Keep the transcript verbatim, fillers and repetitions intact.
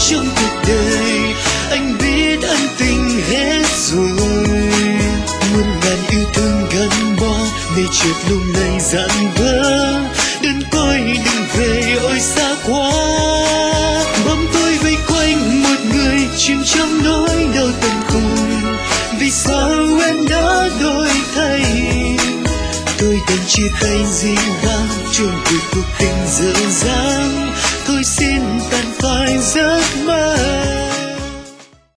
trong cuộc đời. Anh biết ân tình hết rồi, muôn ngàn yêu thương gắn bó để trượt lung lay dạn vỡ. Đơn côi đừng về ôi xa quá, bóng tôi vây quanh một người chìm trong nỗi đau tận cùng. Vì sao em đã đổi thay, tôi đành chia tay dĩ vãng, chôn vùi cuộc tình dở dang. Thôi xin tàn phai giấc mơ.